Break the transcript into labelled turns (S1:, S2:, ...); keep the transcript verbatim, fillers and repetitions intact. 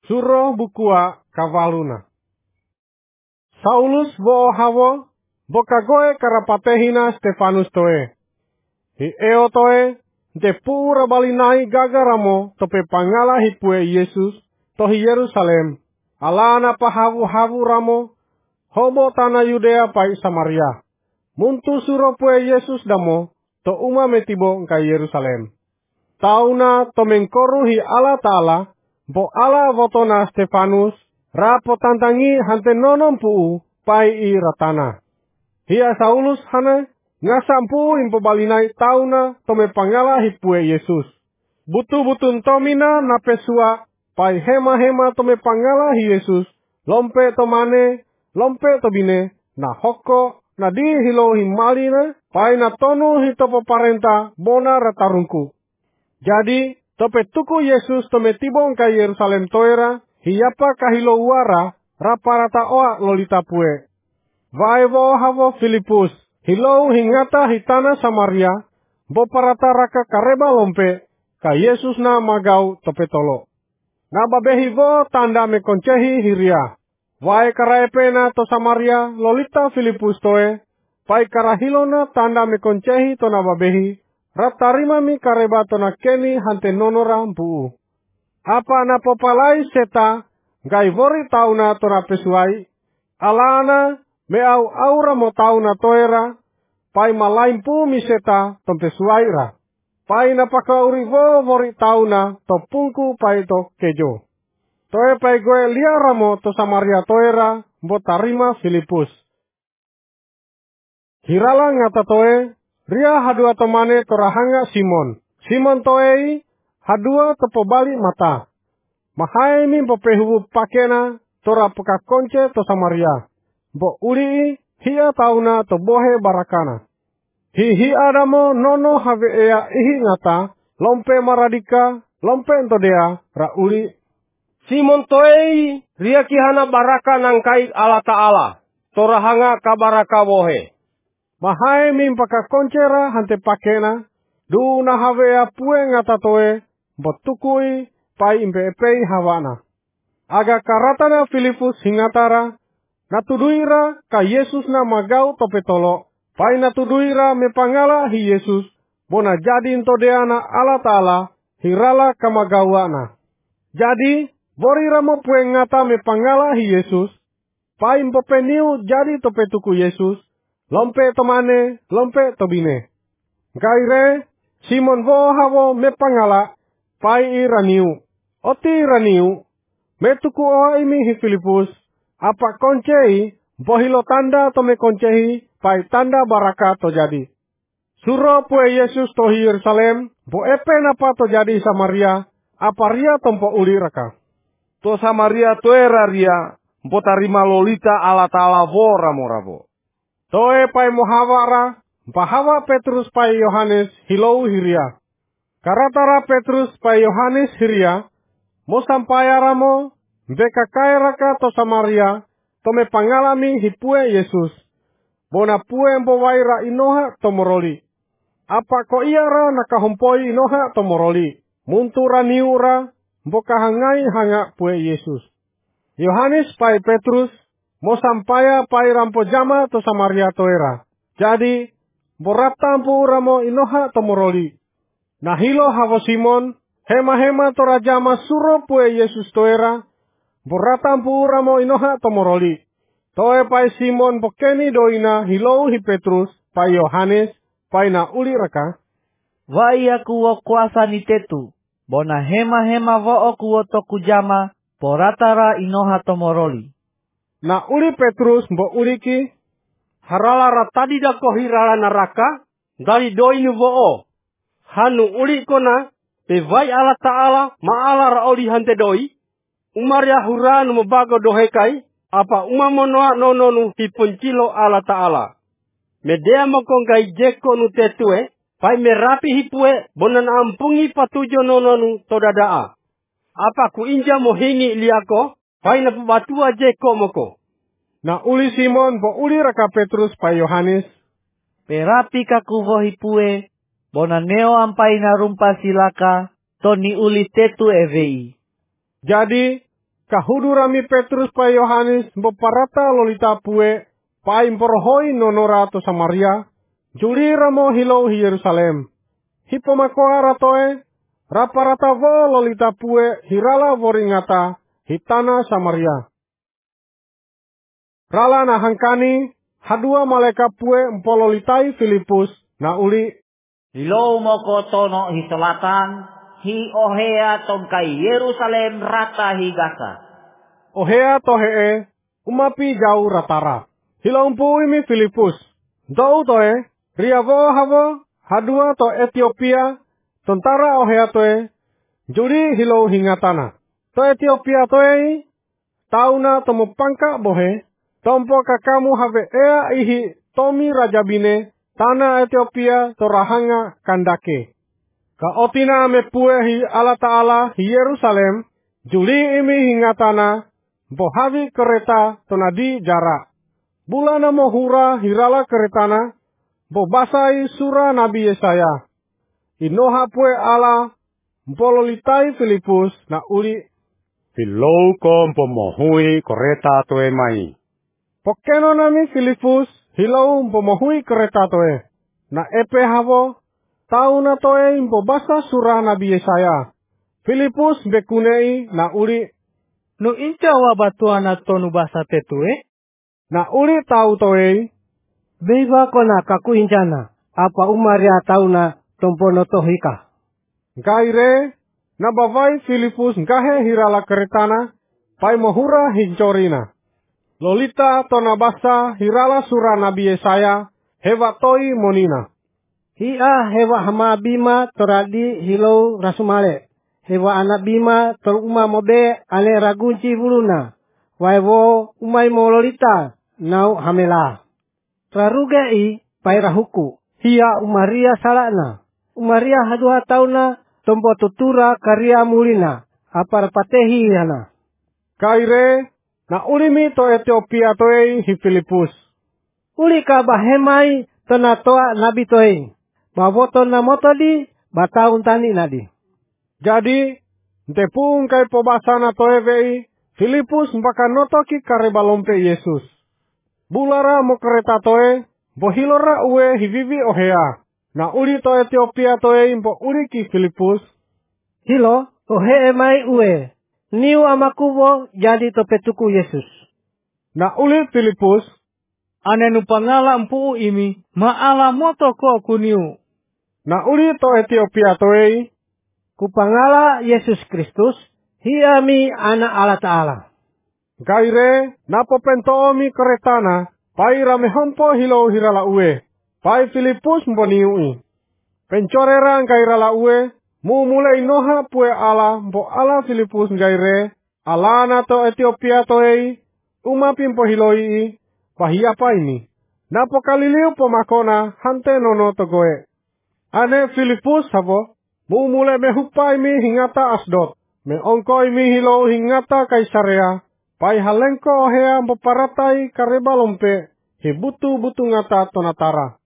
S1: Suroh bukua kavaluna. Saulus bo hawo bokagoe karapatehina Stefanus toe. Hi eo toe de pura balinai gagaramo tope pangala hipue Yesus tohi Yerusalem. Alana pahavu-havu ramo hobo tanah Yudea pai Samaria. Muntu suro pue Yesus damo to uma metibo ka Yerusalem. Tauna to mengkoru hi Allah Ta'ala bo ala votona Stefanus rapo tantangi hante nonom puu pai i ratana. Hia Saulus hana ngasampu impo balinai tauna tome pangala hipue Yesus. Butu-butun tomina napesua pai hema-hema tome pangala hi Yesus. Lompe tomane, lompe tobine, na hoko, na di hilo himalina, pai na tonu hitopo parenta bona ratarungku. Jadi, tope tuku Yesus tome tibong ka Yerusalem toera, hiyapa kahilo uara, raparata oa lolita pue. Vaevo havo Filipus, hilo hingata hitana Samaria, bo parata raka kareba lompe, ka Yesus na magau tope tolo. Na babehivo tanda mekoncehi hiria. Vae karaepena to Samaria lolita Filipus toe, pai karahilona tanda mekoncehi to na babehi, ratarima mi kareba to na keni hante nonora mpuu. Apa na popalai seta, gaivori tauna to na pesuai, alana me au aura mo tauna toera, pai malaimpu mi seta to pesuai ra. Pai na pakaurivo vori tauna to pungku pai to kejo. Toe pai goe liaramo to Samaria toera, bo tarima Filipus. Hirala ngata toe, ria hadua tomane torahanga Simon. Simon toei, hadua topobali mata. Mahaimi bo pehubu pakena, tora peka konce to Samaria. Bo uri, hia tauna to bohe barakana. Hihi adamo nono have ea ihi ngata, lompe maradika, lompe entodea, ra uri.
S2: Simon toei, ria kihana baraka nangkai Allah Ta'ala. Torahanga kabaraka wohe.
S1: Mahai mimpaka koncera hante pakena, du na havea pue ngata toe, botukui pai impe-epei hawana. Aga karatana Filipus hingatara, natuduira ka Yesus na magau tope tolo, pai natuduira mepangala hi Yesus, bona jadi intodeana Allah Ta'ala, hirala kamagawana. Jadi, borira mo pue ngata mepangala hi Yesus, pai impopeniu jadi tope tuku Yesus, lompe tomane, lompe tobine. Gaire, Simon vo havo mepangala, pai i raniu. Oti raniu, metuku oa imi hi Filipus, apa koncei, bohilo tanda tome koncehi, pai tanda baraka to jadi. Suro pue Yesus tohi Yerusalem, bo epe napa to jadi Samaria, apa ria tompo uli raka.
S2: To Samaria toera ria, bo tarima lolita Allah Ta'ala vo ramo-ramo.
S1: Toe pai mohawara, bahawa Petrus pai Yohanes hilou hiria. Karatara Petrus pai Yohanes hiria, mo sampaya ramo, beka kai raka to Samaria, tome pangalami hipue Yesus. Bona pue mbo waira inoha tomoroli. Apa ko iara nakahompoi inoha tomoroli. Muntura niura, mboka hangai hanga pue Yesus. Yohanes pai Petrus, mo sampaya pai rampo jama to Samaria toera. Jadi, boratampu ramo inoha tomoroli. Nahilo havo Simon, hema-hema torajama suro pue Yesus toera, boratampu ramo inoha tomoroli. Toe pai Simon bokeni doina hilou hi Petrus, pai Yohanes, pai na uli raka.
S3: Vai aku wo kuasa ni tetu, bona hema-hema vo aku wo toku jama, poratara inoha tomoroli.
S1: Na uli Petrus mbo uliki,
S2: harala ratadi da kohirala naraka, dari doinu vo'o. Hanu uli kona, pe vai Allah Ta'ala, ma'ala raoli hante doi, umar yahuranu mabago dohekai, apa umamonoa nononu hipuncilo Allah Ta'ala. Medea mokongkai jeko nu tetue, pai merapi hipue, bonan ampungi patujo nononu todadaa. Apa ku inja mohingi liako, pai na pabatua jeko moko.
S1: Na uli Simon bo uli raka Petrus pai Yohanes.
S3: Perapi kaku vo hipue, bona neo ampai na rumpa silaka, toni uli tetu evei.
S1: Jadi, kahudurami Petrus pa Yohanes beparata lolita pue pa imporohoi nonora to Samaria, juli ramo hilo hi Yerusalem. Hipomakoa ratoe, raparata vo lolita pue hirala voringata hitana Samaria. Rala na hangkani, hadua malaikat pue empololitai Filipus na uli.
S3: Hilo mo ko tono hi selatan, hi ohea ton kai Yerusalem rata hi Gaza.
S1: Ohea tohee, umapi jauh ratara. Hilo umpu imi Filipus. Dau toe, riavo havo, hadua to Ethiopia, tentara ohea toe, juri hilo hingatana. To Ethiopia toe, tauna tomo pangka bohe, tompo kakamu have ea ihi tomi rajabine, tanah Ethiopia torahanga kandake. Ka otina me pue hi ala ta'ala hi Yerusalem, juli imi hingatana, bohavi kereta tonadi jarak. Bulana mohura hirala keretana, bo basai sura Nabi Yesaya. Inoha pue ala, mpololitai Filipus na uli.
S2: Filou ko pomohui kereta toe mai.
S1: Pokeno nami Filipus, hilau mpomohui kereta toe. Na epe havo, tau na toe mpobasa surah Nabi Yesaya. Filipus bekunei na uli.
S3: Nu inca wa batuana tonu basa tetue?
S1: Na uli tau toe.
S3: Beiba kona kaku incana, apa umaria tauna tompono tohika.
S1: Gaire, na bavai Filipus ngahe hirala keretana, pai mohura hincorina. Lolita tonabasa hirala surah Nabi Yesaya, hewa toi monina.
S3: Hia hewa hama bima toradi hilau rasumale. Hewa anak bima toruma mode ale ragunci buluna. Waiwo umai mo lolita nau hamela. Rarugei pai rahuku. Hia umaria salana. Umaria hadua tauna tompo tutura karya mulina. Apar patehi hana.
S1: Kaire, na ulimi to Ethiopia toe hi Filipus.
S3: Uli ka bahemai tona toa nabi toe. Bawoto na motodi bataun tani nadi.
S1: Jadi, tepung kai pobasana toe vei, Filipus mpaka notoki karebalompe Yesus. Bulara mo kereta toe, bohilora ue hivivi ohea. Na uli to Ethiopia toe impo uli ki Filipus.
S3: Hilo, ohe emai ue. Niu amakubo jadi topetuku Yesus.
S1: Na uli Filipus.
S3: Anenu pangala mpu imi, maala moto ko kuniu.
S1: Na uli to Ethiopia toe.
S3: Kupangala Yesus Kristus, hiami anak Allah Ta'ala.
S1: Gaire, napo pentomi keretana, pai ramehompo hilo hirala ue. Pai Filipus mboniui. Pencorera gairala ue, mu mulai noha pue ala, mpo ala Filipus gaire, alana to Ethiopia toei, umapin po hiloi, pahiapa ini. Napo kaliliu pomakona, hante nono togoe. Ane Filipus habo, mu mulai mehupai mi hingata Asdod, me ongkoi mi hilo hingata Kaisarea, pai halengko ohea mpaparatai karebalompe, hibutu butu ngata tonatara.